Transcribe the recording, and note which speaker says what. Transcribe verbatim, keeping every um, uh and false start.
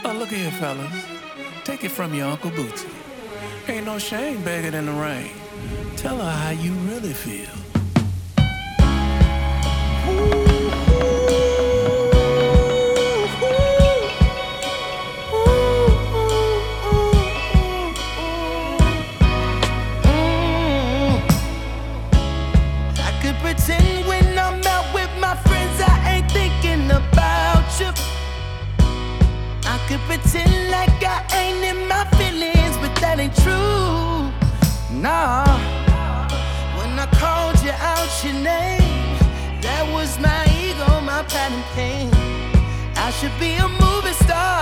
Speaker 1: Oh, look here, fellas. Take it from your Uncle Bootsy. Ain't no shame begging in the rain. Tell her how you really feel.
Speaker 2: I could pretend when I'm out with my friends I ain't thinking about you. I could pretend like I ain't in my feelings, but that ain't true. Nah. When I called you out your name, that was my ego, my pride and pain. I should be a movie star,